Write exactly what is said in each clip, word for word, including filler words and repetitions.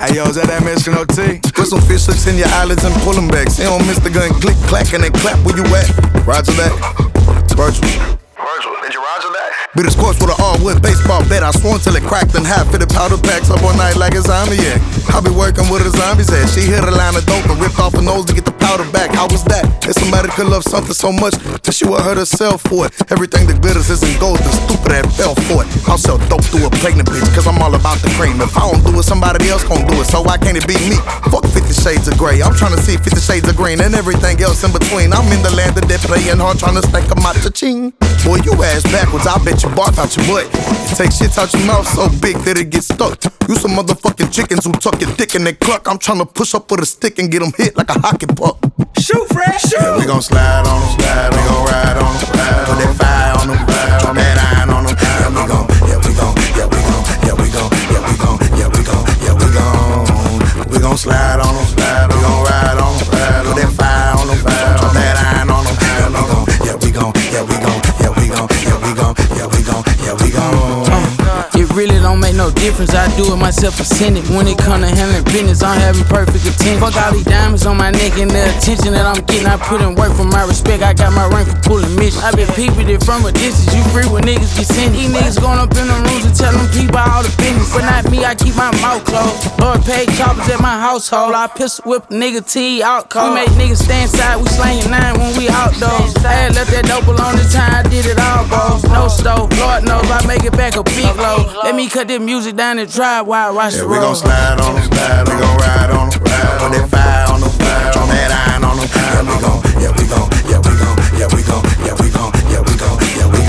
Hey yo, is that that Mexican O T? Put some fish hooks in your eyelids and pull them back. Say don't miss the gun, click, clack, and then clap where you at. Roger that. Virtual. Virgil, did you roger that? Beat his course with a hardwood baseball bat. I swung till it cracked and half fitted powder packs up all night like a zombie, yeah. I be working with a zombie's head. She hit a line of dope and ripped off her nose to get the powder back. How was that? If somebody could love something so much that she would hurt herself for it. Everything that glitters isn't gold, the stupid that fell for it. I'll sell dope to a pregnant bitch, cause I'm all about the cream. If I don't do it, somebody else gon' do it, so why can't it be me? Fuck fifty shades of gray, I'm trying to see fifty shades of green and everything else in between. I'm in the land of dead playing hard, trying to stack a out cha-ching. Boy, you ass backwards, I bet you barf out your butt. It takes shit out your mouth so big that it gets stuck. You some motherfucking chickens who tuck your dick in their cluck. I'm tryna push up with a stick and get them hit like a hockey puck. Shoot, Fred, shoot! Yeah, we gon' slide on them, slide, we gon' ride on them, ride, put that fire on them, drop that iron on them. Yeah, we gon', yeah, we gon', yeah, we gon', yeah, we gon', yeah, we gon', yeah, we gon', yeah, we gon'. We gon' slide on them, slide, we gon' ride on them, ride, put that fire on them, drop that iron on them. Yeah, we gon', yeah, we gon', yeah, we gon', yeah, we gon', yeah, we gon', yeah, we gon', yeah, we gon'. It really don't make no difference, I do it myself a Senate. When it come to handling business, I'm having perfect attention. Fuck all these diamonds on my neck and the attention that I'm getting. I put in work for my respect, I got my rank for pulling mission. I been peeping it from a distance, you free when niggas get sent. These niggas going up in the rooms and telling people all the business. But not me, I keep my mouth closed. Lord paid choppers at my household, I pistol whip a nigga T out cold. We make niggas stay inside, we slangin' nine when we outdoors. I had left that dope alone this time, I did it all, bros. No stove, Lord knows I make it back a big load. Let me cut this music down the drive while I watch yeah, the road. road. We gon' slide on them, slide, we gon' ride on them, ride, put that fire on them, drop that iron on them. Yeah, we gon', yeah, we gon', yeah, we gon', yeah, we gon', yeah, we gon', yeah, we gon', yeah, we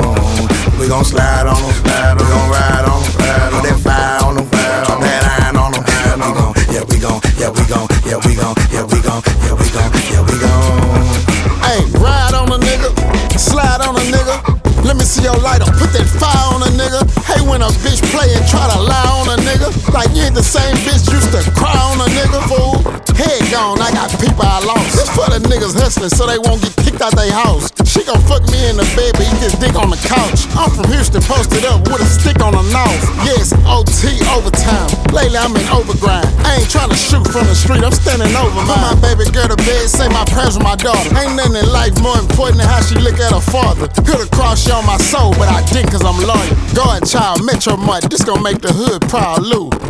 gon'. We gon' slide on them, slide, we gon' ride on them, ride, put that fire on them, drop that iron on them. Yeah, we gon', yeah, we gon', yeah, we gon', yeah, we gon', yeah, we gon', yeah, we gon', yeah, we gon'. Hey, ride on a nigga, slide on a nigga. Let me see your lighter, put that fire on a nigga. Hey, when a bitch play and try to lie on a nigga, like you ain't the same bitch used to cry on a nigga, fool. Head gone, I got people I lost. This for the niggas hustling so they won't get kicked out they house. She gon' fuck me in the bed, but eat this dick on the couch. I'm from Houston, posted up with a stick on the nose. Yes, O T overtime. Lately I'm in overgrind. I ain't tryna shoot from the street, I'm standing over mine. Put my baby girl to bed, say my prayers with my daughter. Ain't nothing in life more important than how she look at her father. Could've crossed you on my soul, but I didn't cause I'm loyal. Guard child, Metro Mart, this gon' make the hood proud, Lou.